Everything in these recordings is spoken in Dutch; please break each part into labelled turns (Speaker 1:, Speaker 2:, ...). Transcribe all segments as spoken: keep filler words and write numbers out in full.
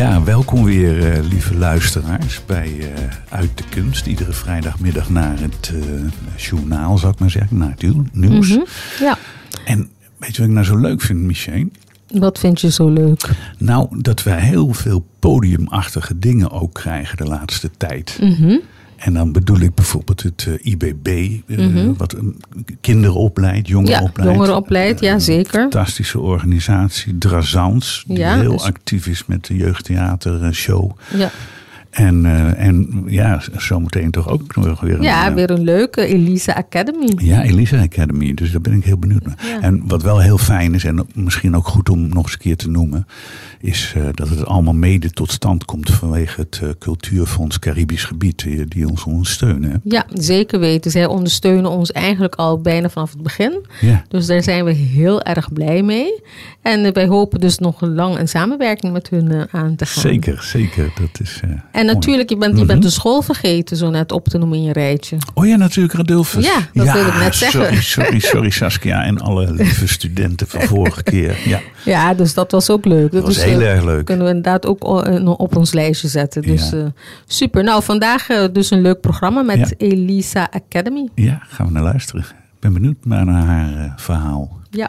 Speaker 1: Ja, welkom weer, uh, lieve luisteraars, bij uh, Uit de Kunst. Iedere vrijdagmiddag naar het uh, journaal, zou ik maar zeggen, naar het nieuws.
Speaker 2: Mm-hmm. Ja.
Speaker 1: En weet je wat ik nou zo leuk vind, Michelle?
Speaker 2: Wat vind je zo leuk?
Speaker 1: Nou, dat we heel veel podiumachtige dingen ook krijgen de laatste tijd.
Speaker 2: Mm-hmm.
Speaker 1: En dan bedoel ik bijvoorbeeld het uh, I B B, uh, mm-hmm. wat um, kinderen opleidt, jongeren
Speaker 2: ja,
Speaker 1: opleidt.
Speaker 2: jongeren opleidt, ja, zeker.
Speaker 1: Een fantastische organisatie, Drazans, die
Speaker 2: ja,
Speaker 1: heel
Speaker 2: dus...
Speaker 1: actief is met de jeugdtheatershow.
Speaker 2: Ja.
Speaker 1: En, uh, en ja, zometeen toch ook nog weer een...
Speaker 2: Ja,
Speaker 1: uh,
Speaker 2: weer een leuke Elisa Academy.
Speaker 1: Ja, Elisa Academy. Dus daar ben ik heel benieuwd naar. Ja. En wat wel heel fijn is, en misschien ook goed om nog eens een keer te noemen, is uh, dat het allemaal mede tot stand komt vanwege het uh, Cultuurfonds Caribisch Gebied, die, die ons ondersteunen.
Speaker 2: Ja, zeker weten. Zij ondersteunen ons eigenlijk al bijna vanaf het begin.
Speaker 1: Ja.
Speaker 2: Dus daar zijn we heel erg blij mee. En uh, wij hopen dus nog lang een samenwerking met hun uh, aan te gaan.
Speaker 1: Zeker, zeker. Dat is... Uh,
Speaker 2: En natuurlijk, je bent, je bent de school vergeten zo net op te noemen in je rijtje.
Speaker 1: Oh ja, natuurlijk, Radulfus.
Speaker 2: Ja, dat ja, wil ik net zeggen.
Speaker 1: Sorry, sorry, sorry Saskia en alle lieve studenten van vorige keer. Ja,
Speaker 2: ja, dus dat was ook leuk.
Speaker 1: Dat was dus, heel uh, erg leuk.
Speaker 2: Kunnen we inderdaad ook op ons lijstje zetten. Dus ja. uh, super. Nou, vandaag uh, dus een leuk programma met ja. Elisa Academy.
Speaker 1: Ja, gaan we naar luisteren. Ik ben benieuwd naar haar uh, verhaal.
Speaker 2: Ja.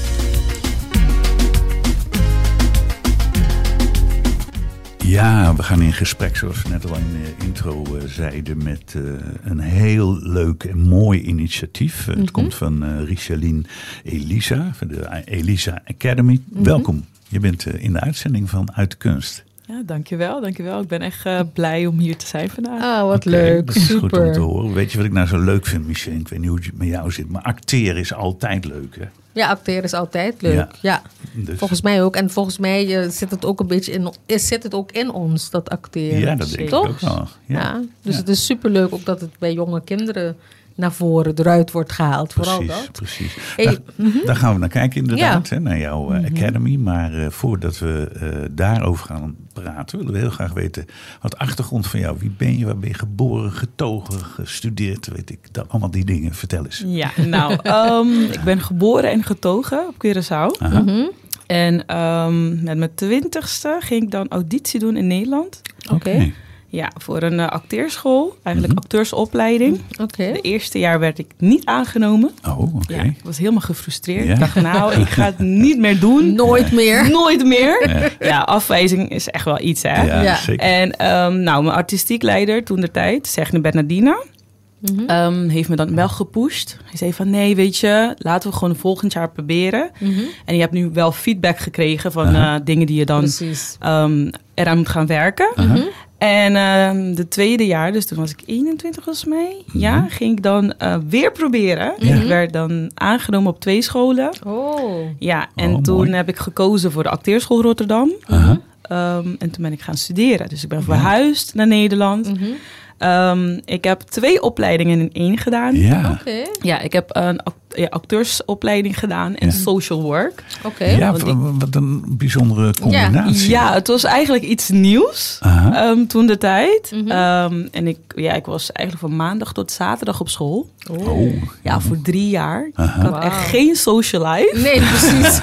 Speaker 1: Ja, we gaan in gesprek, zoals we net al in de intro uh, zeiden, met uh, een heel leuk en mooi initiatief. Uh, mm-hmm. Het komt van uh, Richeline Elisa, van de Elisa Academy. Mm-hmm. Welkom, je bent uh, in de uitzending van Uit de Kunst.
Speaker 3: Ja, dankjewel, dankjewel. Ik ben echt uh, blij om hier te zijn vandaag.
Speaker 2: Oh, wat okay, leuk,
Speaker 1: dat is
Speaker 2: super.
Speaker 1: Goed om te horen. Weet je wat ik nou zo leuk vind, Michelle? Ik weet niet hoe het met jou zit, maar acteren is altijd leuk, hè?
Speaker 2: Ja, acteren is altijd leuk. Ja, ja. Dus. Volgens mij ook. En volgens mij uh, zit het ook een beetje in, is, zit het ook in ons, dat acteren.
Speaker 1: Ja, dat denk
Speaker 2: Toch?
Speaker 1: ik ook wel. Ja.
Speaker 2: Ja, dus
Speaker 1: ja.
Speaker 2: het is superleuk ook dat het bij jonge kinderen naar voren, eruit wordt gehaald.
Speaker 1: Precies,
Speaker 2: vooral dat.
Speaker 1: Precies.
Speaker 2: Hey,
Speaker 1: daar,
Speaker 2: mm-hmm.
Speaker 1: daar gaan we naar kijken inderdaad,
Speaker 2: ja.
Speaker 1: hè, naar jouw uh, mm-hmm. Academy. Maar uh, voordat we uh, daarover gaan praten, willen we heel graag weten wat achtergrond van jou. Wie ben je, waar ben je geboren, getogen, gestudeerd, weet ik. Dat, allemaal die dingen. Vertel eens.
Speaker 3: Ja, nou, um, ik ben geboren en getogen op Curaçao.
Speaker 2: Mm-hmm.
Speaker 3: En um, met mijn twintigste ging ik dan auditie doen in Nederland.
Speaker 2: Oké. Okay.
Speaker 3: Ja, voor een uh, acteerschool, eigenlijk mm-hmm. acteursopleiding.
Speaker 2: Okay.
Speaker 3: De eerste jaar werd ik niet aangenomen.
Speaker 1: Oh, oké. Okay.
Speaker 3: Ja, ik was helemaal gefrustreerd. Ja. Ik dacht, nou, ik ga het niet meer doen.
Speaker 2: Nooit meer.
Speaker 3: Nooit meer. Ja, ja, afwijzing is echt wel iets, hè.
Speaker 1: Ja, ja. Zeker.
Speaker 3: En um, nou, mijn artistiek leider toen der tijd, Segne Bernardina, mm-hmm. um, heeft me dan wel gepusht. Hij zei van, nee, weet je, laten we gewoon volgend jaar proberen. Mm-hmm. En je hebt nu wel feedback gekregen van uh-huh. uh, dingen die je dan um, eraan moet gaan werken.
Speaker 1: Uh-huh.
Speaker 3: En uh, de tweede jaar, dus toen was ik eenentwintig volgens mij, mm-hmm. ja, ging ik dan uh, weer proberen.
Speaker 1: Ja.
Speaker 3: Ik werd dan aangenomen op twee scholen.
Speaker 2: Oh.
Speaker 3: Ja, en
Speaker 1: oh,
Speaker 3: toen
Speaker 1: mooi.
Speaker 3: heb ik gekozen voor de acteerschool Rotterdam.
Speaker 1: Uh-huh.
Speaker 3: Um, en toen ben ik gaan studeren. Dus ik ben verhuisd ja. naar Nederland.
Speaker 2: Mm-hmm.
Speaker 3: Um, ik heb twee opleidingen in één gedaan.
Speaker 1: Ja.
Speaker 2: Okay.
Speaker 3: Ja, ik heb een acteursopleiding gedaan en ja. social work.
Speaker 2: Oké. Okay.
Speaker 1: Ja, ik, wat een bijzondere combinatie.
Speaker 3: Ja, ja, het was eigenlijk iets nieuws um, toen de tijd. Mm-hmm. Um, en ik, ja, ik was eigenlijk van maandag tot zaterdag op school.
Speaker 1: Oh. oh.
Speaker 3: Ja, voor drie jaar.
Speaker 1: Uh-huh.
Speaker 3: Ik had wow. echt geen social life.
Speaker 2: Nee, precies.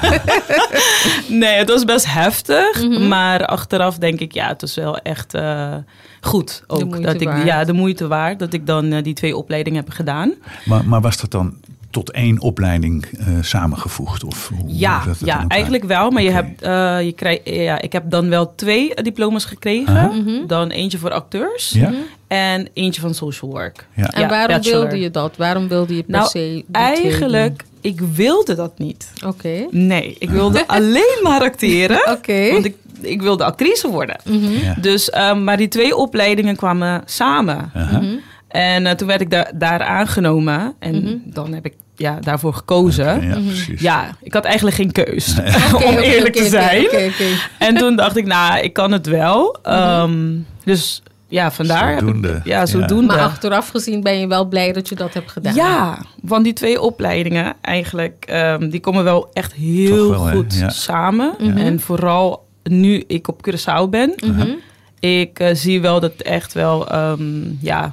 Speaker 3: Nee, het was best heftig.
Speaker 2: Mm-hmm.
Speaker 3: Maar achteraf denk ik, ja, het was wel echt uh, goed. Ook dat ik, ja, de moeite waard dat ik dan uh, die twee opleidingen heb gedaan.
Speaker 1: Maar, maar was dat dan tot één opleiding uh, samengevoegd? Of hoe
Speaker 3: ja,
Speaker 1: dat
Speaker 3: ja eigenlijk wel. Maar okay. je hebt, uh, je krijg, ja, ik heb dan wel twee diploma's gekregen. Uh-huh. Mm-hmm. Dan eentje voor acteurs.
Speaker 1: Ja.
Speaker 3: En eentje van social work.
Speaker 1: Ja.
Speaker 2: En waarom
Speaker 3: bachelor.
Speaker 2: wilde je dat? Waarom wilde je per
Speaker 3: nou,
Speaker 2: se
Speaker 3: eigenlijk, ik wilde dat niet.
Speaker 2: Oké. Okay.
Speaker 3: Nee, ik wilde alleen maar acteren.
Speaker 2: Oké. Okay.
Speaker 3: Want ik, ik wilde actrice worden.
Speaker 2: Mm-hmm.
Speaker 1: Ja.
Speaker 3: Dus, um, maar die twee opleidingen kwamen samen.
Speaker 1: Uh-huh.
Speaker 2: Mm-hmm.
Speaker 3: En uh, toen werd ik da- daar aangenomen. En mm-hmm. dan heb ik ja, daarvoor gekozen.
Speaker 1: Okay, ja,
Speaker 3: mm-hmm. ja, ik had eigenlijk geen keus.
Speaker 2: Okay,
Speaker 3: om
Speaker 2: okay,
Speaker 3: eerlijk
Speaker 2: okay,
Speaker 3: te zijn.
Speaker 2: Okay, okay.
Speaker 3: En toen dacht ik, nou, ik kan het wel. Mm-hmm. Um, dus ja, vandaar
Speaker 1: zodoende.
Speaker 3: heb ik... Ja, zodoende.
Speaker 2: Maar achteraf gezien ben je wel blij dat je dat hebt gedaan.
Speaker 3: Ja, want die twee opleidingen eigenlijk... Um, die komen wel echt heel wel, goed ja. samen. Mm-hmm. En vooral nu ik op Curaçao ben...
Speaker 2: Mm-hmm.
Speaker 3: Ik uh, zie wel dat het echt wel... Um, ja,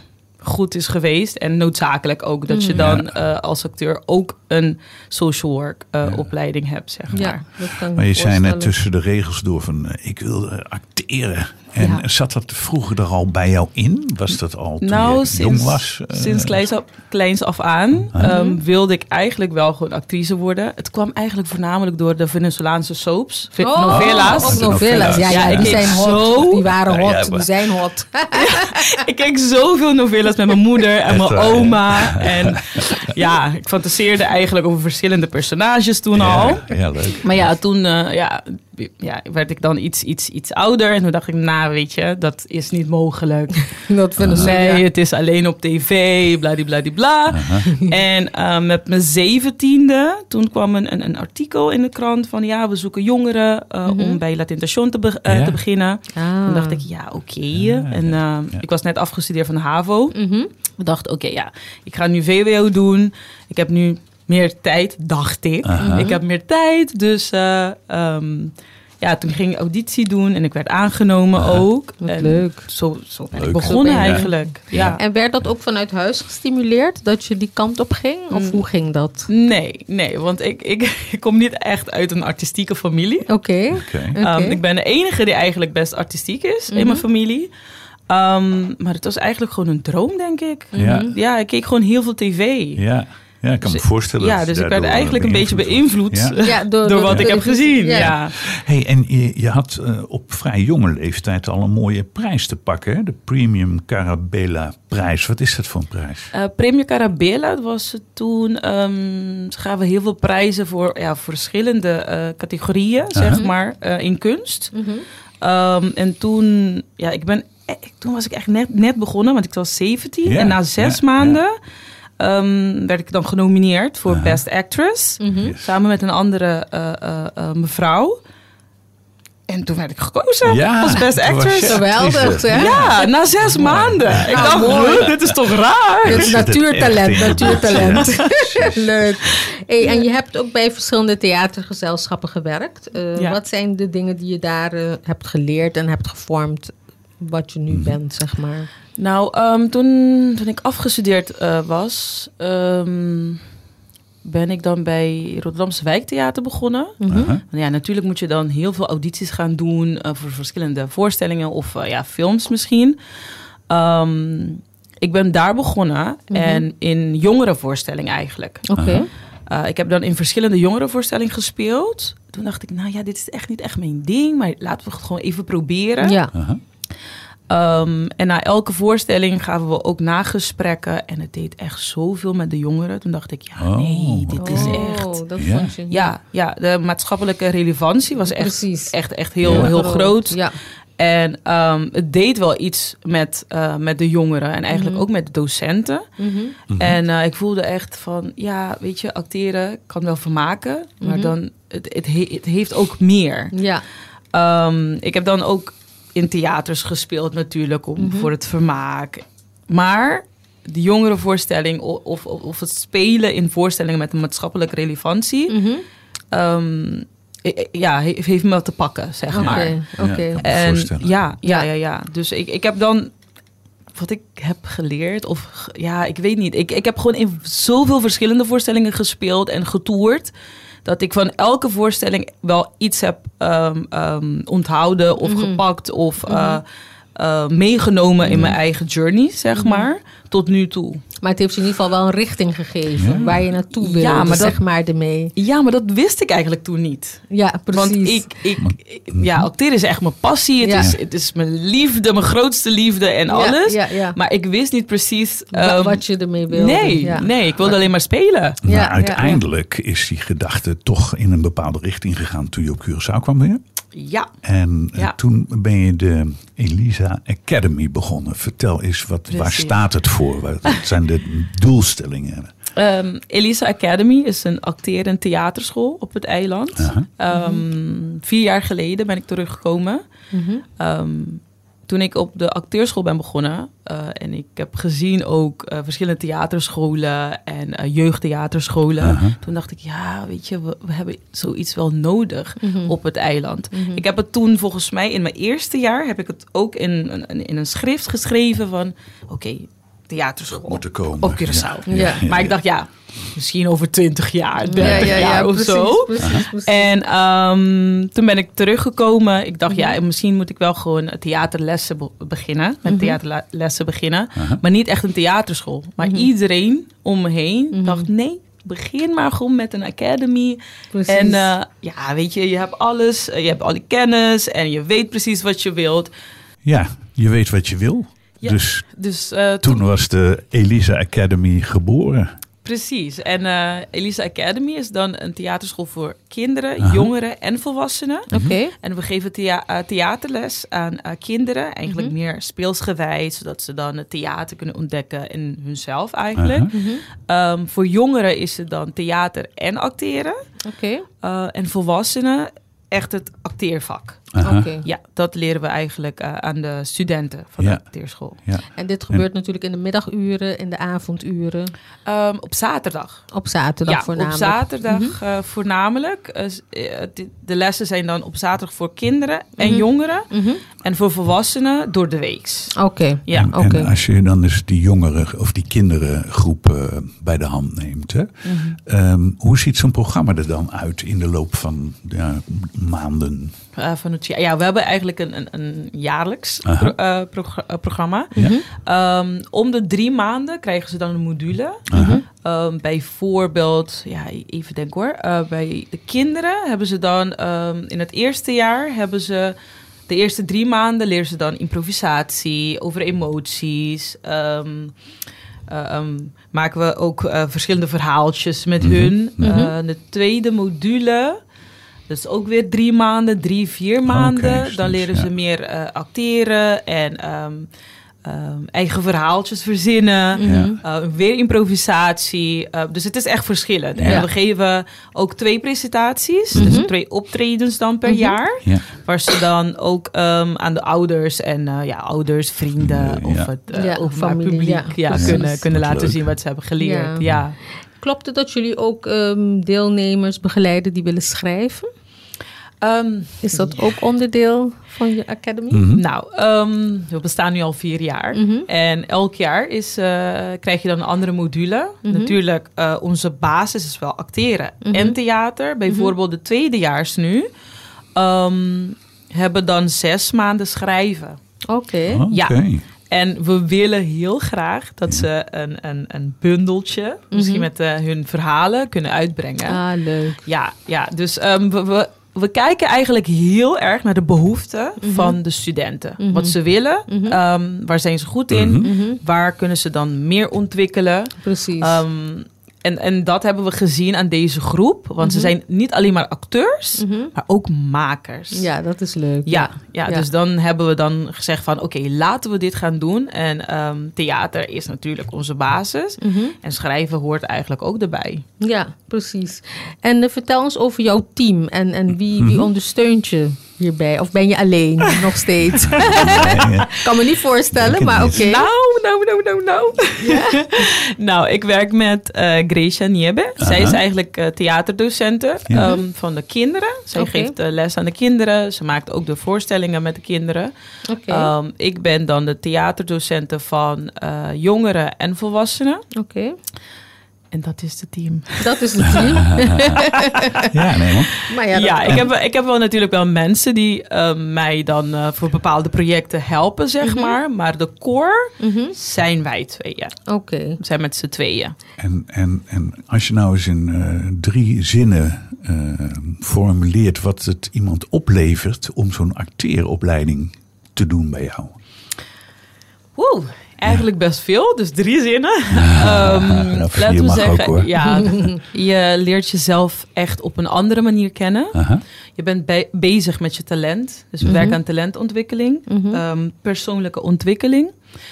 Speaker 3: goed is geweest. En noodzakelijk ook dat je dan ja. uh, als acteur ook een social work uh, ja. opleiding hebt, zeg maar. Ja,
Speaker 2: dat kan
Speaker 1: maar je zei net tussen de regels door van uh, ik wil uh, acteren. En ja. zat dat vroeger er al bij jou in? Was dat al toen
Speaker 3: nou,
Speaker 1: je
Speaker 3: sinds,
Speaker 1: jong was? Uh,
Speaker 3: sinds kleins af, kleins af aan uh-huh. um, wilde ik eigenlijk wel gewoon actrice worden. Het kwam eigenlijk voornamelijk door de Venezolaanse soaps.
Speaker 2: Oh,
Speaker 3: novela's.
Speaker 2: Oh, novela's. Ja, ja, ja, die zijn hot. Zo... Die waren hot. Ja, ja, die zijn hot.
Speaker 3: Ja, ik keek zoveel novelas met mijn moeder en mijn oma. En ja, ik fantaseerde eigenlijk over verschillende personages toen
Speaker 1: ja,
Speaker 3: al.
Speaker 1: Ja, leuk.
Speaker 3: Maar ja, toen uh, ja, ja, werd ik dan iets, iets, iets ouder. En toen dacht ik, nou weet je, dat is niet mogelijk.
Speaker 2: Dat vinden ze.
Speaker 3: Nee, ja. Het is alleen op tv, bladibladibla. Uh-huh. En uh, met mijn zeventiende, toen kwam een, een, een artikel in de krant van ja, we zoeken jongeren uh, mm-hmm. om bij La Tentación te, be- uh, ja. te beginnen. Ah. Toen dacht ik, ja, oké. Okay. Ja, en uh, ja. ik was net afgestudeerd van de HAVO. Mm-hmm. Ik dacht, oké, okay, ja, ik ga nu V W O doen. Ik heb nu meer tijd, dacht ik. Uh-huh. Ik heb meer tijd, dus uh, um, ja, toen ging ik auditie doen en ik werd aangenomen uh-huh. ook.
Speaker 2: Wat
Speaker 3: en
Speaker 2: leuk.
Speaker 3: Zo, zo ben ik begonnen ben eigenlijk. Ja. Ja.
Speaker 2: En werd dat ook vanuit huis gestimuleerd, dat je die kant op ging? Of mm. hoe ging dat?
Speaker 3: Nee, nee, want ik, ik, ik kom niet echt uit een artistieke familie.
Speaker 2: Oké. Okay.
Speaker 3: Okay. Um, okay. Ik ben de enige die eigenlijk best artistiek is mm-hmm. in mijn familie. Um, maar het was eigenlijk gewoon een droom, denk ik.
Speaker 1: Ja,
Speaker 3: ja ik keek gewoon heel veel tv.
Speaker 1: Ja. Ja, ik kan dus me voorstellen.
Speaker 3: Ja, dus ik werd eigenlijk een beetje beïnvloed ja. Ja, door, door,
Speaker 2: door
Speaker 3: wat door ik heb gezien. Ja. Ja.
Speaker 1: Hey, en je, je had uh, op vrij jonge leeftijd al een mooie prijs te pakken. Hè? De Premium Carabella prijs. Wat is dat voor een prijs?
Speaker 3: Uh, Premium Carabella, dat was toen... Um, ze gaven heel veel prijzen voor ja, verschillende uh, categorieën, uh-huh. zeg maar, uh, in kunst. Uh-huh. Um, en toen... Ja, ik ben... Toen was ik echt net, net begonnen, want ik was zeventien. Ja, en na zes ja, maanden... Ja. Um, werd ik dan genomineerd voor uh-huh. Best Actress. Mm-hmm. Yes. Samen met een andere uh, uh, uh, mevrouw. En toen werd ik gekozen ja, als Best Actress.
Speaker 2: Geweldig, hè?
Speaker 3: Ja, na zes maanden. Ja. Ik dacht, ah, mooi. Dit is toch raar?
Speaker 2: Dit is natuurtalent, natuurtalent. Leuk. Hey, en je hebt ook bij verschillende theatergezelschappen gewerkt. Uh, ja. Wat zijn de dingen die je daar uh, hebt geleerd en hebt gevormd... wat je nu mm-hmm. bent, zeg maar?
Speaker 3: Nou, um, toen, toen ik afgestudeerd uh, was... Um, ben ik dan bij Rotterdamse Wijktheater begonnen. Mm-hmm. Uh-huh. Ja, natuurlijk moet je dan heel veel audities gaan doen... Uh, voor verschillende voorstellingen of uh, ja, films misschien. Um, ik ben daar begonnen mm-hmm. en in jongerenvoorstelling eigenlijk.
Speaker 2: Oké. Okay.
Speaker 3: Uh, ik heb dan in verschillende jongerenvoorstellingen gespeeld. Toen dacht ik, nou ja, dit is echt niet echt mijn ding... maar laten we het gewoon even proberen.
Speaker 2: Ja.
Speaker 1: Uh-huh.
Speaker 3: Um, en na elke voorstelling gaven we ook nagesprekken. En het deed echt zoveel met de jongeren. Toen dacht ik, ja, nee, dit
Speaker 2: oh,
Speaker 3: is echt...
Speaker 2: Oh, dat
Speaker 1: ja.
Speaker 2: vond je.
Speaker 3: Ja, ja, de maatschappelijke relevantie was echt,
Speaker 2: Precies.
Speaker 3: echt, echt heel, ja. heel groot. Ja. En um, het deed wel iets met, uh, met de jongeren. En eigenlijk mm-hmm. ook met de docenten. Mm-hmm. Mm-hmm. En uh, ik voelde echt van, ja, weet je, acteren kan wel vermaken. Maar mm-hmm. dan, het, het, he, het heeft ook meer.
Speaker 2: Ja.
Speaker 3: Um, ik heb dan ook... in theaters gespeeld natuurlijk, om, mm-hmm. voor het vermaak. Maar de jongerenvoorstelling of, of, of het spelen in voorstellingen met een maatschappelijke relevantie... Mm-hmm. Um, ja, heeft me wat te pakken, zeg
Speaker 2: okay,
Speaker 3: maar.
Speaker 2: Oké, okay.
Speaker 3: En ja, ja, ja, ja. Dus ik, ik heb dan... wat ik heb geleerd, of ja, ik weet niet. Ik, ik heb gewoon in zoveel verschillende voorstellingen gespeeld en getoerd... dat ik van elke voorstelling wel iets heb um, um, onthouden of mm-hmm. gepakt of uh, mm-hmm. uh, meegenomen mm-hmm. in mijn eigen journey, zeg mm-hmm. maar, tot nu toe.
Speaker 2: Maar het heeft je in ieder geval wel een richting gegeven ja. waar je naartoe wilde,
Speaker 3: ja, maar
Speaker 2: zeg
Speaker 3: dat,
Speaker 2: maar, ermee.
Speaker 3: Ja, maar dat wist ik eigenlijk toen niet.
Speaker 2: Ja, precies.
Speaker 3: Want ik, ik, ik ja, acteren is echt mijn passie. Het, ja. is, het is mijn liefde, mijn grootste liefde en alles. Ja, ja, ja. Maar ik wist niet precies...
Speaker 2: Um, wat je ermee wilde.
Speaker 3: Nee, ja. nee, ik wilde alleen maar spelen.
Speaker 1: Maar
Speaker 2: ja,
Speaker 1: uiteindelijk
Speaker 2: ja, ja.
Speaker 1: is die gedachte toch in een bepaalde richting gegaan toen je op Curaçao kwam weer.
Speaker 3: Ja.
Speaker 1: En
Speaker 3: ja.
Speaker 1: toen ben je de Elisa Academy begonnen. Vertel eens, wat, waar staat het voor? Wat zijn de doelstellingen?
Speaker 3: Um, Elisa Academy is een acteer- en theaterschool op het eiland. Uh-huh. Um, vier jaar geleden ben ik teruggekomen. Uh-huh. Um, toen ik op de acteurschool ben begonnen... Uh, en ik heb gezien ook uh, verschillende theaterscholen en uh, jeugdtheaterscholen. Uh-huh. Toen dacht ik, ja, weet je, we, we hebben zoiets wel nodig uh-huh. op het eiland. Uh-huh. Ik heb het toen volgens mij in mijn eerste jaar... heb ik het ook in, in, in een schrift geschreven van... oké, okay, theaterschool
Speaker 1: moeten komen.
Speaker 3: op Curaçao.
Speaker 2: Ja. Ja,
Speaker 3: ja, maar ik dacht, ja, misschien over twintig jaar, dertig
Speaker 2: ja, ja, ja,
Speaker 3: jaar of
Speaker 2: precies,
Speaker 3: zo.
Speaker 2: Precies, precies.
Speaker 3: En um, toen ben ik teruggekomen. Ik dacht, ja, misschien moet ik wel gewoon theaterlessen be- beginnen. Met
Speaker 2: Mm-hmm.
Speaker 3: theaterlessen beginnen.
Speaker 1: Aha.
Speaker 3: Maar niet echt een theaterschool. Maar
Speaker 2: Mm-hmm.
Speaker 3: iedereen om me heen
Speaker 2: Mm-hmm.
Speaker 3: dacht, nee, begin maar gewoon met een academy.
Speaker 2: Precies.
Speaker 3: En uh, ja, weet je, je hebt alles. uh, Je hebt al die kennis en je weet precies wat je wilt.
Speaker 1: Ja, je weet wat je wil.
Speaker 3: Ja,
Speaker 1: Dus
Speaker 3: Dus uh,
Speaker 1: toen was de Elisa Academy geboren.
Speaker 3: Precies. En uh, Elisa Academy is dan een theaterschool voor kinderen,
Speaker 1: Aha.
Speaker 3: jongeren en volwassenen.
Speaker 2: Oké. Okay.
Speaker 3: En we geven thea- uh, theaterles aan uh, kinderen. Eigenlijk
Speaker 2: Mm-hmm.
Speaker 3: meer speelsgewijs, zodat ze dan het theater kunnen ontdekken in hunzelf eigenlijk.
Speaker 1: Aha.
Speaker 2: Mm-hmm.
Speaker 3: Um, voor jongeren is het dan theater en acteren.
Speaker 2: Oké. Okay.
Speaker 3: Uh, en volwassenen echt het acteervak.
Speaker 1: Aha.
Speaker 2: Okay.
Speaker 3: Ja, dat leren we eigenlijk uh, aan de studenten van
Speaker 1: Ja.
Speaker 3: de acteerschool.
Speaker 1: Ja.
Speaker 2: En dit gebeurt en... natuurlijk in de middaguren, in de avonduren?
Speaker 3: Um, op zaterdag.
Speaker 2: Op zaterdag
Speaker 3: ja,
Speaker 2: voornamelijk?
Speaker 3: op zaterdag
Speaker 2: mm-hmm.
Speaker 3: uh, voornamelijk. Uh, de, de lessen zijn dan op zaterdag voor kinderen en
Speaker 2: mm-hmm.
Speaker 3: jongeren.
Speaker 2: Mm-hmm.
Speaker 3: En voor volwassenen door de weeks.
Speaker 2: Oké. Okay.
Speaker 3: Ja.
Speaker 1: En,
Speaker 2: okay.
Speaker 1: en als je dan dus die jongeren of die kinderengroep uh, bij de hand neemt. Hè?
Speaker 3: Mm-hmm.
Speaker 1: Um, hoe ziet zo'n programma er dan uit in de loop van ja, maanden?
Speaker 3: Uh, van het, ja, we hebben eigenlijk een, een, een jaarlijks pro, uh, pro, uh, programma.
Speaker 1: Ja.
Speaker 3: Um, om de drie maanden krijgen ze dan een module.
Speaker 1: Uh-huh.
Speaker 3: Um, bijvoorbeeld, ja, even denken hoor. Uh, bij de kinderen hebben ze dan um, in het eerste jaar hebben ze de eerste drie maanden leren ze dan improvisatie over emoties. Um, Uh, um, maken we ook uh, verschillende verhaaltjes met mm-hmm. hun.
Speaker 2: Mm-hmm.
Speaker 3: Uh, de tweede module, dus ook weer drie maanden, drie, vier maanden.
Speaker 1: Okay,
Speaker 3: dan leren
Speaker 1: ja.
Speaker 3: ze meer uh, acteren en um, um, eigen verhaaltjes verzinnen.
Speaker 2: Mm-hmm.
Speaker 3: Uh, weer improvisatie. Uh, dus het is echt verschillend. Ja. En we geven ook twee presentaties. Mm-hmm. Dus twee optredens dan per mm-hmm. jaar.
Speaker 1: Ja.
Speaker 3: Waar ze dan ook um, aan de ouders en uh, ja, ouders, vrienden ja. of het uh,
Speaker 2: ja,
Speaker 3: openbaar
Speaker 2: familie,
Speaker 3: publiek
Speaker 2: ja.
Speaker 3: Ja, kunnen, kunnen laten leuk. zien wat ze hebben geleerd. Ja. Ja.
Speaker 2: Klopt het dat jullie ook um, deelnemers begeleiden die willen schrijven?
Speaker 3: Um,
Speaker 2: is dat ja. ook onderdeel van je academy?
Speaker 3: Mm-hmm. Nou, um, we bestaan nu al vier jaar.
Speaker 2: Mm-hmm.
Speaker 3: En elk jaar is, uh, krijg je dan een andere module. Mm-hmm. Natuurlijk, uh, onze basis is wel acteren mm-hmm. en theater. Bijvoorbeeld de tweedejaars nu um, hebben dan zes maanden schrijven.
Speaker 2: Oké. Okay.
Speaker 1: Oh,
Speaker 3: ja.
Speaker 1: Okay.
Speaker 3: En we willen heel graag dat ja. ze een, een, een bundeltje, mm-hmm. misschien met uh, hun verhalen, kunnen uitbrengen.
Speaker 2: Ah, leuk.
Speaker 3: Ja, ja dus um, we... we We kijken eigenlijk heel erg naar de behoeften mm-hmm. van de studenten. Mm-hmm. Wat ze willen, mm-hmm. um, waar zijn ze goed in, mm-hmm. waar kunnen ze dan meer ontwikkelen.
Speaker 2: Precies.
Speaker 3: Um, en, en dat hebben we gezien aan deze groep. Want mm-hmm. ze zijn niet alleen maar acteurs, mm-hmm. maar ook makers.
Speaker 2: Ja, dat is leuk.
Speaker 3: Ja, ja, ja. Dus dan hebben we dan gezegd van oké, okay, laten we dit gaan doen. En um, theater is natuurlijk onze basis. Mm-hmm. En schrijven hoort eigenlijk ook erbij.
Speaker 2: Ja, precies. En uh, vertel ons over jouw team. En, en wie, wie ondersteunt je hierbij? Of ben je alleen nog steeds?
Speaker 1: Nee, ja.
Speaker 2: Kan me niet voorstellen, maar oké. Okay.
Speaker 3: Nou, nou, nou, nou, nou. Ja. Nou, ik werk met uh, Gracia Niebe. Uh-huh. Zij is eigenlijk uh, theaterdocente ja. um, van de kinderen. Zij okay. geeft uh, les aan de kinderen. Ze maakt ook de voorstellingen met de kinderen.
Speaker 2: Okay.
Speaker 3: Um, ik ben dan de theaterdocente van uh, jongeren en volwassenen.
Speaker 2: Oké. Okay.
Speaker 3: En dat is het team.
Speaker 2: Dat is het team.
Speaker 1: ja, nee man.
Speaker 3: Maar ja, ja ik, heb, ik heb wel natuurlijk wel mensen die uh, mij dan uh, voor bepaalde projecten helpen, zeg mm-hmm. maar. Maar de core mm-hmm. zijn wij tweeën.
Speaker 2: Oké. Okay.
Speaker 3: We zijn met z'n tweeën.
Speaker 1: En, en, en als je nou eens in uh, drie zinnen uh, formuleert wat het iemand oplevert om zo'n acteeropleiding te doen bij jou.
Speaker 3: Woe. Eigenlijk best veel, dus drie zinnen. Ja, um,
Speaker 1: nou,
Speaker 3: laten we zeggen,
Speaker 1: ook, hoor.
Speaker 3: Ja, je leert jezelf echt op een andere manier kennen. Uh-huh. Je bent be- bezig met je talent. Dus we mm-hmm. werken aan talentontwikkeling, mm-hmm. um, persoonlijke ontwikkeling.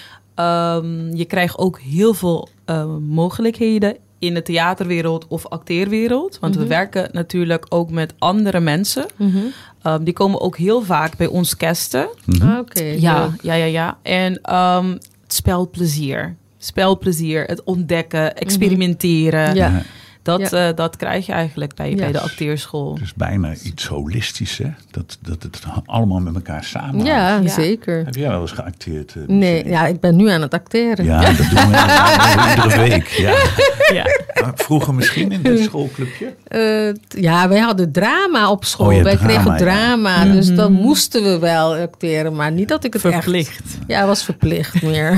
Speaker 3: Um, je krijgt ook heel veel uh, mogelijkheden in de theaterwereld of acteerwereld. Want mm-hmm. we werken natuurlijk ook met andere mensen. Mm-hmm. Um, die komen ook heel vaak bij ons casten.
Speaker 2: Mm-hmm. Oké. Okay,
Speaker 3: ja, ja, ja, ja. En um, spelplezier. Spelplezier, het ontdekken, experimenteren.
Speaker 2: Mm-hmm. Ja.
Speaker 3: Dat,
Speaker 2: Ja.
Speaker 3: uh, dat krijg je eigenlijk bij,
Speaker 2: Ja.
Speaker 3: bij de acteerschool.
Speaker 1: Het is bijna iets holistisch, hè? Dat, dat het allemaal met elkaar samenhangt.
Speaker 2: Ja,
Speaker 3: Ja.
Speaker 2: zeker.
Speaker 1: Heb jij wel eens geacteerd? Uh,
Speaker 2: Nee, ja, ik ben nu aan het acteren.
Speaker 1: Ja, dat doen we iedere week. Ja.
Speaker 3: Ja.
Speaker 1: Maar vroeger misschien in het schoolclubje?
Speaker 2: Uh, t- ja, wij hadden drama op school.
Speaker 1: Oh, je
Speaker 2: wij
Speaker 1: hebt drama,
Speaker 2: kregen
Speaker 1: ja.
Speaker 2: drama,
Speaker 1: Ja.
Speaker 2: dus dan moesten we wel acteren. Maar niet dat ik het
Speaker 3: Verplicht.
Speaker 2: echt... Ja, het was verplicht meer.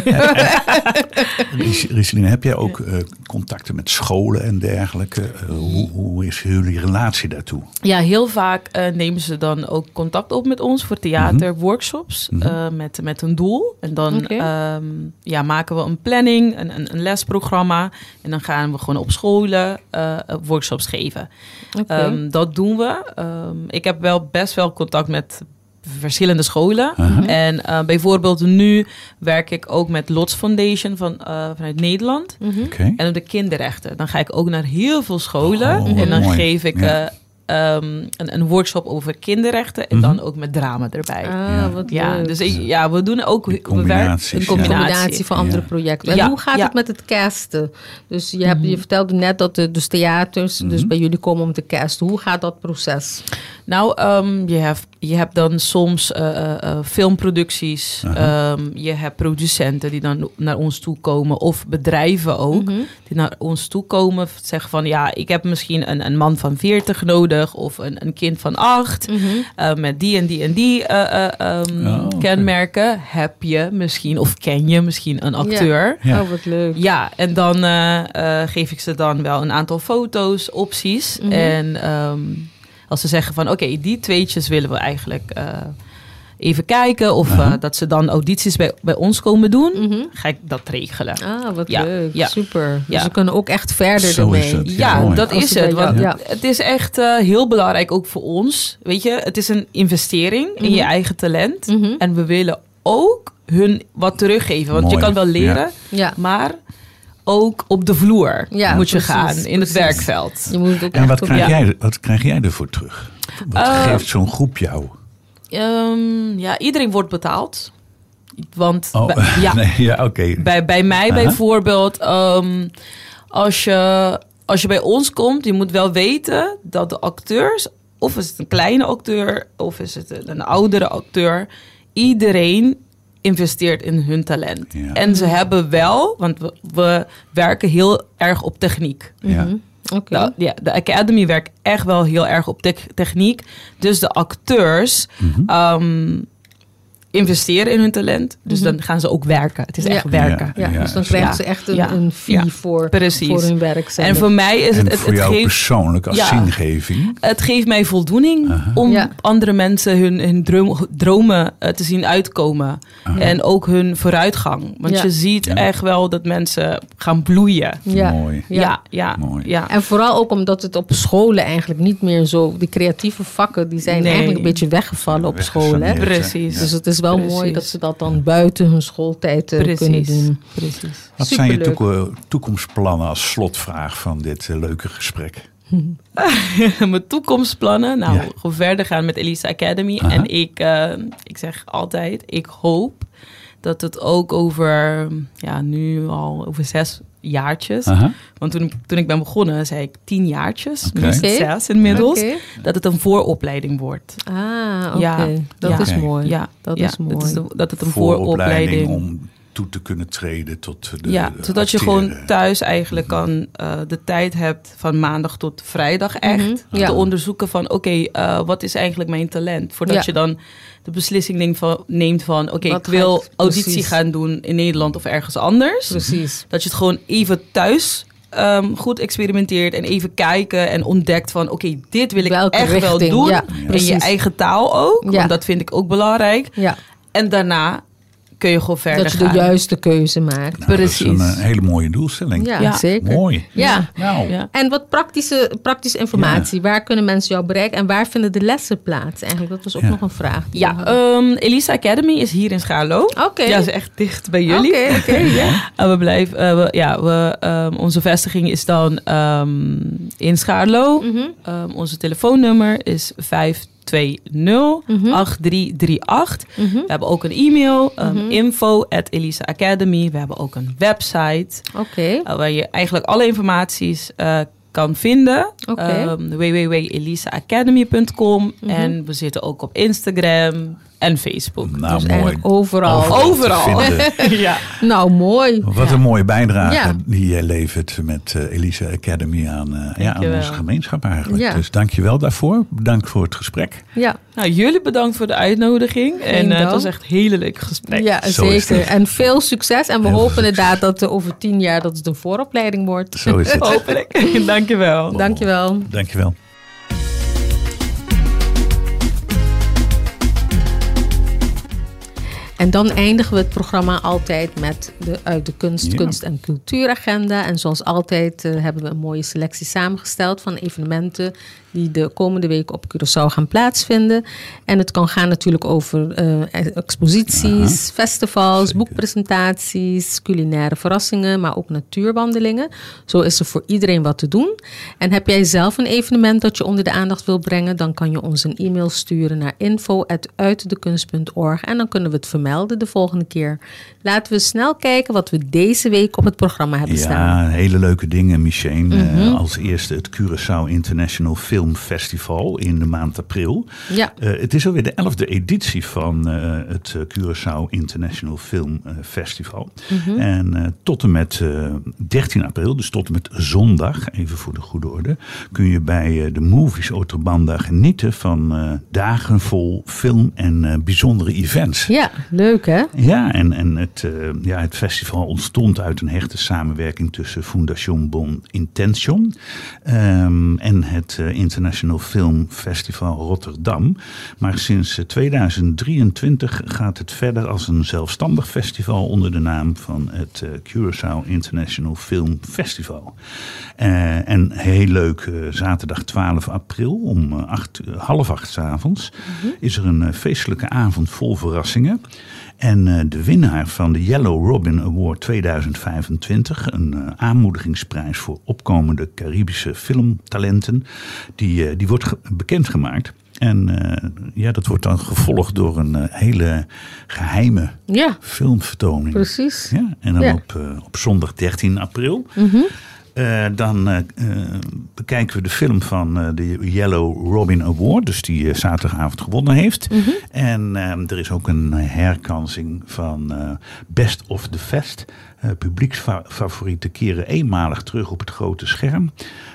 Speaker 1: Ries- Rieseline, heb jij ook uh, contacten met scholen en dergelijke? Uh, hoe, hoe is jullie relatie daartoe?
Speaker 3: Ja, heel vaak uh, nemen ze dan ook contact op met ons voor theaterworkshops
Speaker 1: Mm-hmm.
Speaker 3: uh, met, met een doel. En dan
Speaker 2: Okay.
Speaker 3: um, ja, maken we een planning, een, een, een lesprogramma. En dan gaan we gewoon op scholen uh, workshops geven.
Speaker 2: Okay.
Speaker 3: Um, dat doen we. Um, ik heb wel best wel contact met verschillende scholen.
Speaker 1: Uh-huh.
Speaker 3: En uh, bijvoorbeeld nu werk ik ook met Lots Foundation van, uh, vanuit Nederland.
Speaker 2: Mm-hmm.
Speaker 1: Okay.
Speaker 3: En op de kinderrechten. Dan ga ik ook naar heel veel scholen.
Speaker 1: Oh,
Speaker 3: en dan
Speaker 1: mooi.
Speaker 3: geef ik
Speaker 1: Ja.
Speaker 3: uh, um, een, een workshop over kinderrechten. En
Speaker 1: Mm-hmm.
Speaker 3: dan ook met drama erbij.
Speaker 2: Ah,
Speaker 1: Ja.
Speaker 2: wat
Speaker 3: Ja,
Speaker 2: leuk.
Speaker 3: dus ik, ja, we doen ook
Speaker 1: Die
Speaker 3: we werken-
Speaker 1: combinaties,
Speaker 3: een
Speaker 1: ja.
Speaker 3: combinatie.
Speaker 2: combinatie van andere
Speaker 1: Ja.
Speaker 2: projecten. En
Speaker 3: Ja,
Speaker 2: hoe gaat
Speaker 3: ja.
Speaker 2: het met het casten? Dus je, hebt, je vertelde net dat de dus theaters
Speaker 1: Mhm.
Speaker 2: dus bij jullie komen om te casten. Hoe gaat dat proces?
Speaker 3: Nou, um, je, hebt, je hebt dan soms uh, uh, uh, filmproducties.
Speaker 1: Aha.
Speaker 3: Um, je hebt producenten die dan naar ons toe komen. Of bedrijven ook.
Speaker 2: Mhm.
Speaker 3: Die naar ons toe komen. Zeggen van ja, ik heb misschien een, een man van veertig nodig. Of een, een kind van acht.
Speaker 2: Mhm.
Speaker 3: Uh, met die en die en die uh, uh, um,
Speaker 1: Oh, oké.
Speaker 3: kenmerken. Heb je misschien of ken je misschien een acteur?
Speaker 1: Ja.
Speaker 2: Oh, wat leuk.
Speaker 3: Ja, en dan uh, uh, geef ik ze dan wel een aantal foto's, opties.
Speaker 2: Mhm.
Speaker 3: En um, als ze zeggen van oké, okay, die tweetjes willen we eigenlijk uh, even kijken. Of uh,
Speaker 1: Uh-huh.
Speaker 3: dat ze dan audities bij, bij ons komen doen,
Speaker 2: Mhm.
Speaker 3: ga ik dat regelen.
Speaker 2: Ah, wat
Speaker 3: Ja,
Speaker 2: leuk.
Speaker 3: ja.
Speaker 2: Super. Dus
Speaker 3: Ja.
Speaker 2: ze kunnen ook echt verder
Speaker 1: Zo
Speaker 2: ermee.
Speaker 1: is het. Ja,
Speaker 3: Ja,
Speaker 1: mooi.
Speaker 3: dat
Speaker 2: Als
Speaker 3: is
Speaker 2: ze
Speaker 3: het.
Speaker 2: bij
Speaker 3: Want
Speaker 2: jou- ja.
Speaker 3: het is echt uh, heel belangrijk ook voor ons. Weet je, het is een investering in je
Speaker 2: Mhm.
Speaker 3: eigen talent.
Speaker 2: Mhm.
Speaker 3: En we willen ook hun wat teruggeven. Want
Speaker 1: Mooi.
Speaker 3: je kan wel leren,
Speaker 2: Ja.
Speaker 3: maar ook op de vloer
Speaker 2: Ja,
Speaker 3: moet je
Speaker 2: precies,
Speaker 3: gaan in het
Speaker 2: precies.
Speaker 3: werkveld.
Speaker 2: Je moet het ook
Speaker 1: En
Speaker 2: echt
Speaker 1: wat
Speaker 2: op-
Speaker 1: krijg,
Speaker 3: Ja.
Speaker 1: jij, wat krijg jij ervoor terug? Wat
Speaker 3: Uh,
Speaker 1: geeft zo'n groep jou?
Speaker 3: Um, ja, iedereen wordt betaald. Want
Speaker 1: Oh,
Speaker 3: bij, ja,
Speaker 1: nee, ja oké. Okay.
Speaker 3: bij, bij mij
Speaker 1: Aha.
Speaker 3: bijvoorbeeld, um, als, je, als je bij ons komt, je moet wel weten dat de acteurs, of is het een kleine acteur, of is het een, een oudere acteur, iedereen investeert in hun talent.
Speaker 1: Ja.
Speaker 3: En ze hebben wel, want we, we werken heel erg op techniek.
Speaker 1: Ja.
Speaker 2: Mhm. Oké.
Speaker 3: De, ja, de Academy werkt echt wel heel erg op te- techniek. Dus de acteurs
Speaker 1: Mhm.
Speaker 3: um, investeren in hun talent. Dus
Speaker 2: Mhm.
Speaker 3: dan gaan ze ook werken. Het is
Speaker 2: Ja.
Speaker 3: echt werken.
Speaker 2: Ja,
Speaker 1: Ja,
Speaker 2: dus dan
Speaker 1: zo.
Speaker 2: krijgen
Speaker 3: Ja.
Speaker 2: ze echt een,
Speaker 3: Ja.
Speaker 2: een fee
Speaker 3: Ja.
Speaker 2: voor,
Speaker 3: Precies.
Speaker 2: voor hun werk.
Speaker 3: En voor mij is
Speaker 1: En
Speaker 3: het... Het,
Speaker 1: voor
Speaker 3: het
Speaker 1: jou
Speaker 3: geeft,
Speaker 1: persoonlijk als
Speaker 3: Ja.
Speaker 1: zingeving?
Speaker 3: het geeft mij voldoening
Speaker 1: Aha.
Speaker 3: om
Speaker 2: Ja.
Speaker 3: andere mensen hun, hun droom, dromen uh, te zien uitkomen.
Speaker 1: Aha.
Speaker 3: En ook hun vooruitgang. Want
Speaker 2: Ja.
Speaker 3: je ziet
Speaker 1: Ja.
Speaker 3: echt wel dat mensen gaan bloeien.
Speaker 2: Ja.
Speaker 1: Mooi.
Speaker 2: Ja.
Speaker 3: Ja, ja,
Speaker 1: Mooi.
Speaker 3: ja.
Speaker 2: En vooral ook omdat het op scholen eigenlijk niet meer zo... Die creatieve vakken, die zijn
Speaker 3: Nee.
Speaker 2: eigenlijk een beetje weggevallen op school. Hè?
Speaker 1: Weggesaneerd, hè?
Speaker 3: Precies.
Speaker 1: Ja.
Speaker 2: Dus het is wel
Speaker 3: Precies.
Speaker 2: mooi dat ze dat dan buiten hun schooltijd uh, kunnen
Speaker 3: Precies.
Speaker 2: doen.
Speaker 3: Precies.
Speaker 1: Wat zijn je
Speaker 2: Superleuk.
Speaker 1: toeko- toekomstplannen als slotvraag van dit uh, leuke gesprek?
Speaker 3: Mijn toekomstplannen. Nou,
Speaker 1: Ja.
Speaker 3: gewoon verder gaan met Elisa Academy.
Speaker 1: Aha.
Speaker 3: En ik, uh, ik zeg altijd, ik hoop dat het ook over, ja, nu al over zes jaartjes.
Speaker 1: Aha.
Speaker 3: Want toen, toen ik ben begonnen, zei ik tien jaartjes.
Speaker 1: Oké.
Speaker 3: Minstens
Speaker 2: Oké.
Speaker 3: zes inmiddels.
Speaker 2: Oké.
Speaker 3: Dat het een vooropleiding wordt.
Speaker 2: Ah, oké.
Speaker 3: Ja.
Speaker 2: Dat
Speaker 3: Ja.
Speaker 2: is
Speaker 1: Oké.
Speaker 2: mooi.
Speaker 3: Ja,
Speaker 2: Dat
Speaker 3: ja,
Speaker 2: is mooi.
Speaker 3: Dat, is de- dat het een
Speaker 1: Vooropleiding
Speaker 3: vooropleiding
Speaker 1: om toe te kunnen treden tot de
Speaker 3: ja,
Speaker 1: de
Speaker 3: zodat je
Speaker 1: acteren.
Speaker 3: gewoon thuis eigenlijk kan uh, de tijd hebt van maandag tot vrijdag echt
Speaker 2: Mhm, ja.
Speaker 3: te onderzoeken van oké, okay, uh, wat is eigenlijk mijn talent? Voordat
Speaker 2: Ja.
Speaker 3: je dan de beslissing neemt van, neemt van oké, okay,
Speaker 2: Wat
Speaker 3: ik
Speaker 2: ga
Speaker 3: wil
Speaker 2: ik-
Speaker 3: auditie
Speaker 2: precies.
Speaker 3: gaan doen in Nederland of ergens anders.
Speaker 2: Precies.
Speaker 3: Dat je het gewoon even thuis um, goed experimenteert en even kijken en ontdekt van oké, okay, dit wil ik
Speaker 2: Welke
Speaker 3: echt wel
Speaker 2: richting,
Speaker 3: doen.
Speaker 2: ja,
Speaker 3: in je
Speaker 2: precies.
Speaker 3: eigen taal ook,
Speaker 2: Ja.
Speaker 3: want dat vind ik ook belangrijk.
Speaker 2: Ja,
Speaker 3: En daarna kun je gewoon verder
Speaker 2: dat je
Speaker 3: gaan.
Speaker 2: de juiste keuze maakt.
Speaker 1: Nou, dat is een
Speaker 3: Precies.
Speaker 1: uh, hele mooie doelstelling.
Speaker 2: Ja,
Speaker 3: Ja.
Speaker 2: zeker.
Speaker 1: Mooi.
Speaker 2: Ja.
Speaker 1: Nou,
Speaker 3: Ja.
Speaker 2: En wat praktische, praktische informatie. Waar kunnen mensen jou bereiken? En waar vinden de lessen plaats? Eigenlijk, dat was ook
Speaker 1: Ja.
Speaker 2: nog een vraag. die
Speaker 3: Ja,
Speaker 2: we hadden.
Speaker 3: um, Elisa Academy is hier in Schaarlo.
Speaker 2: Oké.
Speaker 3: Ja, is echt dicht bij jullie.
Speaker 2: Oké, oké, ja.
Speaker 3: En we blijven, uh, we, ja, we, um, onze vestiging is dan um, in Schaarlo.
Speaker 2: Mhm.
Speaker 3: Um, onze telefoonnummer is vijf twee nul acht drie drie acht.
Speaker 2: Mhm.
Speaker 3: We hebben ook een e-mail, um,
Speaker 2: Mhm.
Speaker 3: info at Elisa Academy. We hebben ook een website
Speaker 2: Oké.
Speaker 3: uh, waar je eigenlijk alle informaties uh, kan vinden.
Speaker 2: Okay.
Speaker 3: Um, w w w punt elisa academy punt com mm-hmm. En we zitten ook op Instagram en Facebook.
Speaker 1: Nou,
Speaker 2: dus
Speaker 1: mooi.
Speaker 2: Overal.
Speaker 3: Overal. overal. ja.
Speaker 2: Nou, mooi.
Speaker 1: Wat
Speaker 2: ja.
Speaker 1: een mooie bijdrage
Speaker 2: ja.
Speaker 1: die jij levert met uh, Elisa Academy aan, uh, ja, aan onze gemeenschap eigenlijk.
Speaker 2: Ja.
Speaker 1: Dus dank je wel daarvoor. Dank voor het gesprek.
Speaker 2: Ja.
Speaker 3: Nou, jullie bedankt voor de uitnodiging. En uh, het was echt een hele leuke gesprek.
Speaker 2: Ja,
Speaker 1: Zo
Speaker 2: zeker. En veel succes. En we
Speaker 1: Heel
Speaker 2: hopen
Speaker 1: succes.
Speaker 2: inderdaad dat uh, over tien jaar dat het een vooropleiding wordt.
Speaker 1: Zo is het.
Speaker 3: Hopelijk. Dank je wel.
Speaker 2: Oh. Dank je wel.
Speaker 1: Dank je wel.
Speaker 2: En dan eindigen we het programma altijd met de uit de kunst, ja. kunst- en cultuuragenda. En zoals altijd uh, hebben we een mooie selectie samengesteld van evenementen die de komende week op Curaçao gaan plaatsvinden. En het kan gaan natuurlijk over uh, exposities, Aha, festivals, zeker. boekpresentaties, culinaire verrassingen, maar ook natuurwandelingen. Zo is er voor iedereen wat te doen. En heb jij zelf een evenement dat je onder de aandacht wil brengen, dan kan je ons een e-mail sturen naar info at uitdekunst punt org en dan kunnen we het vermelden de volgende keer. Laten we snel kijken wat we deze week op het programma hebben
Speaker 1: ja,
Speaker 2: staan.
Speaker 1: Ja, hele leuke dingen, Michelle.
Speaker 2: Mm-hmm.
Speaker 1: Uh, als eerste het Curaçao International Film Festival in de maand april.
Speaker 2: Ja.
Speaker 1: Uh, het is alweer de elfde editie van uh, het uh, Curaçao International Film uh, Festival. Mm-hmm. En uh, tot en met uh, dertien april, dus tot en met zondag, even voor de goede orde, kun je bij uh, de Movies Oterbanda genieten van uh, dagen vol film en uh, bijzondere events.
Speaker 2: Ja, leuk hè?
Speaker 1: Ja, en, en het, uh, ja, het festival ontstond uit een hechte samenwerking tussen Fundación Bon Intention um, en het uh, International Film Festival Rotterdam. Maar sinds uh, tweeduizend drieëntwintig gaat het verder als een zelfstandig festival onder de naam van het uh, Curaçao International Film Festival. Uh, en heel leuk, uh, zaterdag twaalf april om uh, acht, uh, half acht 's avonds mm-hmm. is er een uh, feestelijke avond vol verrassingen. En uh, de winnaar van de Yellow Robin Award tweeduizend vijfentwintig, een uh, aanmoedigingsprijs voor opkomende Caribische filmtalenten, die, uh, die wordt ge- bekendgemaakt. En uh, ja, dat wordt dan gevolgd door een uh, hele geheime
Speaker 2: ja,
Speaker 1: filmvertoning.
Speaker 2: Precies.
Speaker 1: Ja, en dan
Speaker 2: ja.
Speaker 1: op, uh, op zondag dertien april.
Speaker 2: Mm-hmm.
Speaker 1: Uh, dan uh, uh, bekijken we de film van uh, de Yellow Robin Award, dus die uh, zaterdagavond gewonnen heeft. Mm-hmm. En uh, er is ook een herkansing van uh, Best of the Fest. Uh, publieksfavorieten keren eenmalig terug op het grote scherm.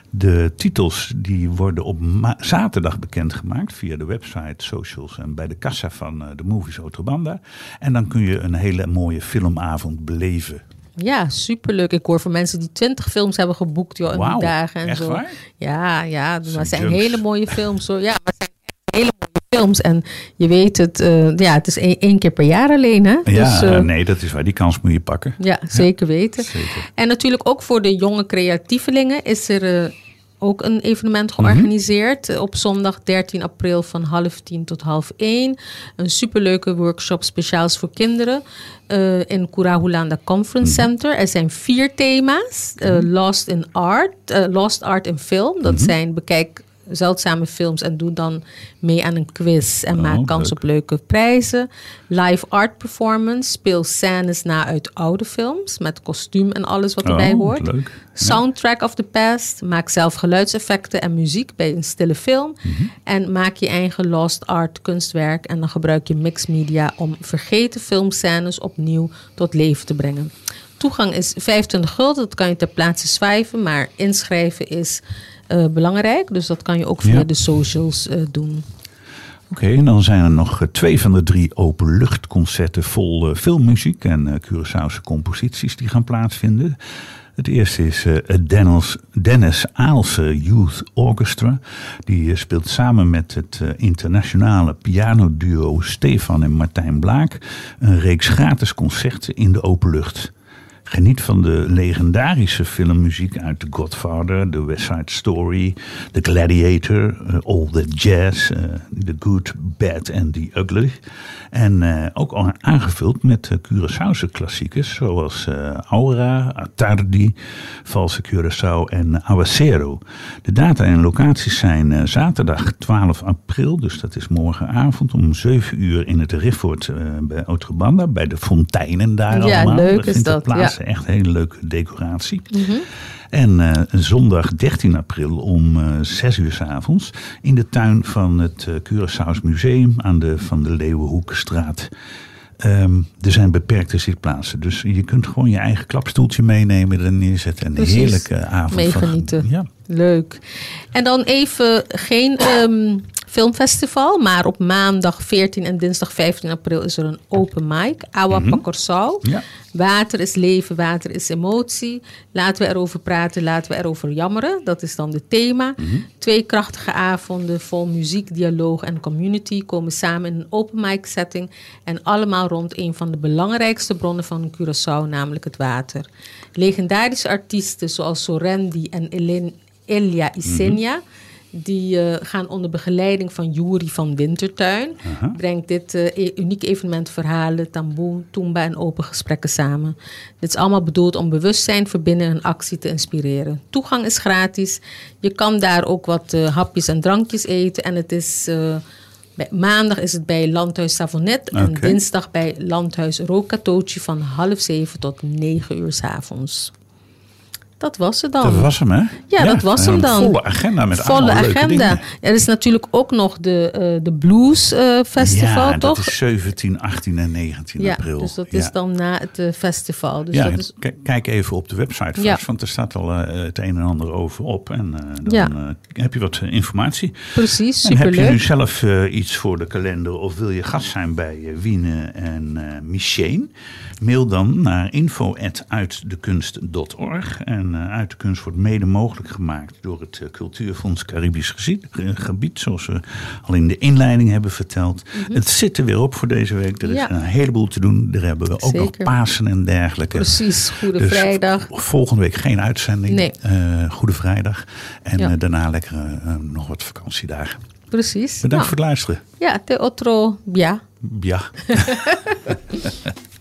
Speaker 1: De titels die worden op ma- zaterdag bekendgemaakt via de website, socials en bij de kassa van uh, de Movies Oterbanda. En dan kun je een hele mooie filmavond beleven.
Speaker 2: Ja, superleuk. Ik hoor van mensen die twintig films hebben geboekt joh, in
Speaker 1: Wauw,
Speaker 2: die dagen en
Speaker 1: echt
Speaker 2: zo.
Speaker 1: waar?
Speaker 2: Ja, ja, maar het zijn
Speaker 1: jumps.
Speaker 2: hele mooie films. Hoor. Ja, maar het zijn echt hele mooie films. En je weet het, uh, ja, het is één, één keer per jaar alleen, hè?
Speaker 1: Ja,
Speaker 2: dus, uh,
Speaker 1: nee, dat is waar. Die kans moet je pakken.
Speaker 2: Ja, zeker ja, weten.
Speaker 1: Zeker.
Speaker 2: En natuurlijk ook voor de jonge creatievelingen is er uh, ook een evenement georganiseerd. Mm-hmm. Op zondag dertien april van half tien tot half één. Een superleuke workshop speciaals voor kinderen. Uh, in Kurahulanda Conference mm-hmm. Center. Er zijn vier thema's. Uh, Lost in Art. Uh, Lost Art in Film. Dat mm-hmm. zijn bekijk zeldzame films en doe dan mee aan een quiz en oh, maak kans leuk. op leuke prijzen. Live art performance, speel scènes na uit oude films met kostuum en alles wat erbij oh, hoort.
Speaker 1: Leuk.
Speaker 2: Soundtrack ja. of the past, maak zelf geluidseffecten en muziek bij een stille film mm-hmm. en maak je eigen lost art kunstwerk en dan gebruik je mixed media om vergeten filmscènes opnieuw tot leven te brengen. Toegang is vijfentwintig gulden, dat kan je ter plaatse schrijven, maar inschrijven is Uh, belangrijk, dus dat kan je ook via ja. de socials uh, doen.
Speaker 1: Oké, okay, en dan zijn er nog uh, twee van de drie openluchtconcerten vol uh, filmmuziek en uh, Curaçaose composities die gaan plaatsvinden. Het eerste is uh, het Dennis, Dennis Aalse Youth Orchestra. Die uh, speelt samen met het uh, internationale pianoduo Stefan en Martijn Blaak een reeks gratis concerten in de openlucht. Geniet van de legendarische filmmuziek uit The Godfather, The West Side Story, The Gladiator, uh, All the Jazz, uh, The Good, Bad and the Ugly. En uh, ook al aangevuld met uh, Curaçaose klassiekers zoals uh, Aura, Atardi, Valse Curaçao en Aguacero. De data en locaties zijn uh, zaterdag twaalf april, dus dat is morgenavond om zeven uur in het Rifford uh, bij Oterbanda, bij de fonteinen daar
Speaker 2: ja,
Speaker 1: allemaal.
Speaker 2: Leuk
Speaker 1: dat
Speaker 2: is dat,
Speaker 1: plaats. is echt een hele leuke decoratie.
Speaker 2: Mm-hmm.
Speaker 1: En uh, zondag dertien april om uh, zes uur 's avonds in de tuin van het uh, Curaçao's Museum aan de Van de Leeuwenhoekstraat. Um, er zijn beperkte zitplaatsen, dus je kunt gewoon je eigen klapstoeltje meenemen, er neerzetten en een heerlijke avond.
Speaker 2: Meegenieten.
Speaker 1: Van, ja.
Speaker 2: Leuk. En dan even geen um, filmfestival, maar op maandag veertien en dinsdag vijftien april is er een open mic. Awa
Speaker 1: Mm-hmm.
Speaker 2: Pakorsau.
Speaker 1: Ja.
Speaker 2: Water is leven, water is emotie. Laten we erover praten, laten we erover jammeren. Dat is dan het thema.
Speaker 1: Mm-hmm.
Speaker 2: Twee krachtige avonden vol muziek, dialoog en community komen samen in een open mic setting. En allemaal rond een van de belangrijkste bronnen van Curaçao, namelijk het water. Legendarische artiesten zoals Sorendi en Elin, Elia Isenia... Mm-hmm. Die uh, gaan onder begeleiding van Juri van Wintertuin. Uh-huh. Brengt dit uh, e- unieke evenement verhalen, tamboe, toomba en open gesprekken samen. Dit is allemaal bedoeld om bewustzijn, verbinden en actie te inspireren. Toegang is gratis. Je kan daar ook wat uh, hapjes en drankjes eten. En het is... Uh, bij, maandag is het bij Landhuis Savonet. Okay. En dinsdag bij Landhuis Rokatochi van half zeven tot negen uur 's avonds. Dat was het dan.
Speaker 1: Dat was hem, hè?
Speaker 2: Ja, ja, dat was hem dan.
Speaker 1: Een volle agenda met
Speaker 2: volle
Speaker 1: allemaal leuke
Speaker 2: agenda.
Speaker 1: dingen.
Speaker 2: Er is natuurlijk ook nog de, uh, de Blues uh, Festival,
Speaker 1: ja,
Speaker 2: toch?
Speaker 1: dat is zeventien, achttien en negentien
Speaker 2: ja,
Speaker 1: april.
Speaker 2: Dus dat
Speaker 1: ja.
Speaker 2: is dan na het uh, festival. Dus
Speaker 1: ja,
Speaker 2: dat is...
Speaker 1: k- kijk even op de website vast, ja. want er staat al uh, het een en ander over op. En uh, dan
Speaker 2: ja.
Speaker 1: uh, heb je wat uh, informatie.
Speaker 2: Precies,
Speaker 1: En
Speaker 2: superleuk.
Speaker 1: heb je nu zelf uh, iets voor de kalender of wil je gast zijn bij uh, Wiene en uh, Micheen? Mail dan naar info at uitdekunst dot org. En uh, Uit de Kunst wordt mede mogelijk gemaakt door het uh, Cultuurfonds Caribisch Gebied, zoals we al in de inleiding hebben verteld. Mm-hmm. Het zit er weer op voor deze week. Er is ja. een heleboel te doen. Daar hebben we ook Zeker. nog Pasen en dergelijke.
Speaker 2: Precies, Goede
Speaker 1: dus
Speaker 2: Vrijdag.
Speaker 1: Volgende week geen uitzending.
Speaker 2: Nee.
Speaker 1: Uh, Goede Vrijdag. En ja. uh, daarna lekker uh, nog wat vakantiedagen.
Speaker 2: Precies.
Speaker 1: Bedankt nou. voor het luisteren.
Speaker 2: Ja, te otro, ja.
Speaker 1: Ja.